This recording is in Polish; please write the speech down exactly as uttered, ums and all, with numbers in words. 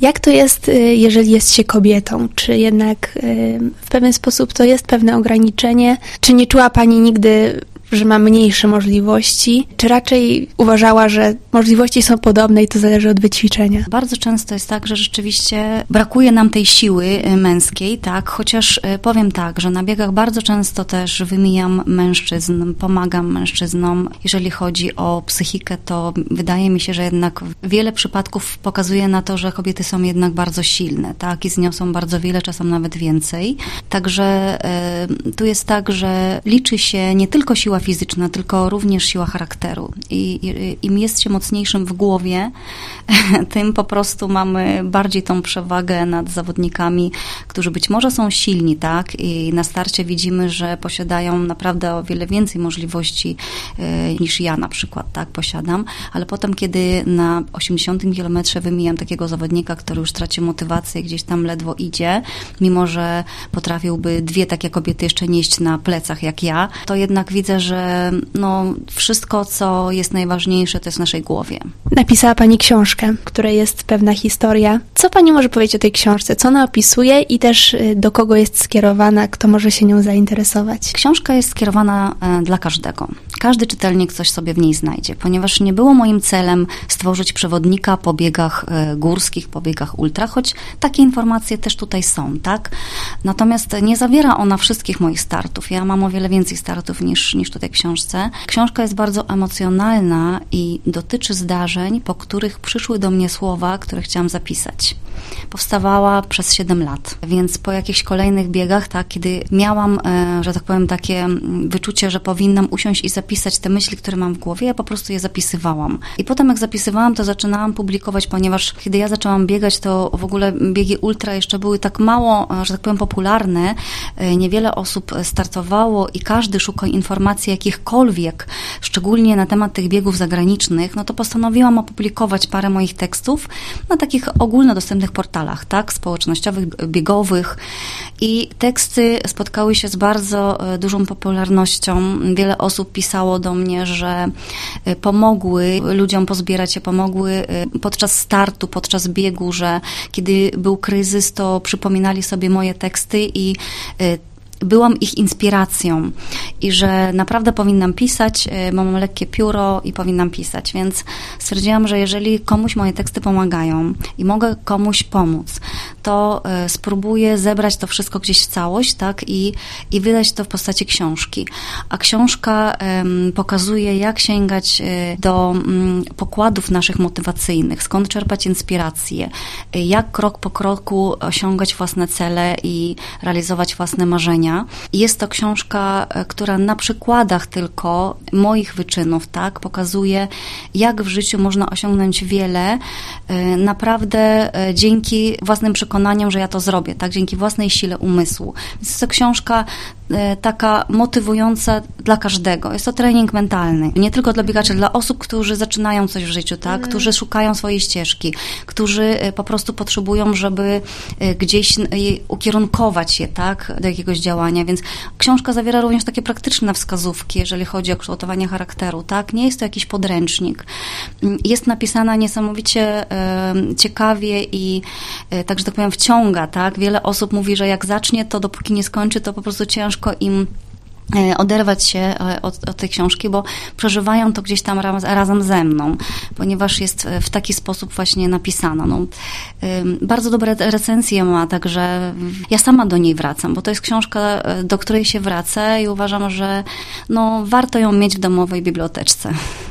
Jak to jest, jeżeli jest się kobietą? Czy jednak w pewien sposób to jest pewne ograniczenie? Czy nie czuła Pani nigdy, że ma mniejsze możliwości, czy raczej uważała, że możliwości są podobne i to zależy od wyćwiczenia? Bardzo często jest tak, że rzeczywiście brakuje nam tej siły męskiej, tak, chociaż powiem tak, że na biegach bardzo często też wymijam mężczyzn, pomagam mężczyznom. Jeżeli chodzi o psychikę, to wydaje mi się, że jednak wiele przypadków pokazuje na to, że kobiety są jednak bardzo silne, tak, i zniosą bardzo wiele, czasem nawet więcej. Także y, tu jest tak, że liczy się nie tylko siła fizyczna, tylko również siła charakteru. I, i im jest się mocniejszym w głowie, tym po prostu mamy bardziej tą przewagę nad zawodnikami, którzy być może są silni, tak? I na starcie widzimy, że posiadają naprawdę o wiele więcej możliwości y, niż ja na przykład, tak? Posiadam. Ale potem, kiedy na osiemdziesiątym kilometrze wymijam takiego zawodnika, który już traci motywację, gdzieś tam ledwo idzie, mimo że potrafiłby dwie takie kobiety jeszcze nieść na plecach jak ja, to jednak widzę, że no, wszystko, co jest najważniejsze, to jest w naszej głowie. Napisała Pani książkę, w której jest pewna historia. Co Pani może powiedzieć o tej książce? Co ona opisuje i też do kogo jest skierowana? Kto może się nią zainteresować? Książka jest skierowana dla każdego. Każdy czytelnik coś sobie w niej znajdzie, ponieważ nie było moim celem stworzyć przewodnika po biegach górskich, po biegach ultra, choć takie informacje też tutaj są, tak? Natomiast nie zawiera ona wszystkich moich startów. Ja mam o wiele więcej startów niż, niż tutaj w książce. Książka jest bardzo emocjonalna i dotyczy zdarzeń, po których przyszły do mnie słowa, które chciałam zapisać. Powstawała przez siedem lat, więc po jakichś kolejnych biegach, tak, kiedy miałam, e, że tak powiem, takie wyczucie, że powinnam usiąść i zapisać te myśli, które mam w głowie, ja po prostu je zapisywałam. I potem jak zapisywałam, to zaczynałam publikować, ponieważ kiedy ja zaczęłam biegać, to w ogóle biegi ultra jeszcze były tak mało, że tak powiem, popularne. E, niewiele osób startowało i każdy szukał informacji jakichkolwiek, szczególnie na temat tych biegów zagranicznych, no to postanowiłam opublikować parę moich tekstów na takich ogólnodostępnych portalach, tak, społecznościowych, biegowych i teksty spotkały się z bardzo dużą popularnością. Wiele osób pisało do mnie, że pomogły ludziom pozbierać się, pomogły podczas startu, podczas biegu, że kiedy był kryzys, to przypominali sobie moje teksty i byłam ich inspiracją i że naprawdę powinnam pisać, mam lekkie pióro i powinnam pisać, więc stwierdziłam, że jeżeli komuś moje teksty pomagają i mogę komuś pomóc, to spróbuję zebrać to wszystko gdzieś w całość, tak, i, i wydać to w postaci książki. A książka um, pokazuje, jak sięgać do um, pokładów naszych motywacyjnych, skąd czerpać inspirację, jak krok po kroku osiągać własne cele i realizować własne marzenia. Jest to książka, która na przykładach tylko moich wyczynów, tak, pokazuje, jak w życiu można osiągnąć wiele, naprawdę dzięki własnym przekonaniom, że ja to zrobię, tak, dzięki własnej sile umysłu. Więc jest to książka taka motywująca dla każdego. Jest to trening mentalny. Nie tylko dla biegaczy, dla osób, którzy zaczynają coś w życiu, tak? Mm. Którzy szukają swojej ścieżki, którzy po prostu potrzebują, żeby gdzieś ukierunkować je, tak? Do jakiegoś działania. Więc książka zawiera również takie praktyczne wskazówki, jeżeli chodzi o kształtowanie charakteru, tak? Nie jest to jakiś podręcznik. Jest napisana niesamowicie e, ciekawie i e, tak, że tak powiem, wciąga, tak? Wiele osób mówi, że jak zacznie, to dopóki nie skończy, to po prostu ciężko im oderwać się od, od tej książki, bo przeżywają to gdzieś tam raz, razem ze mną, ponieważ jest w taki sposób właśnie napisana. No, bardzo dobre recenzje ma, także ja sama do niej wracam, bo to jest książka, do której się wraca i uważam, że no, warto ją mieć w domowej biblioteczce.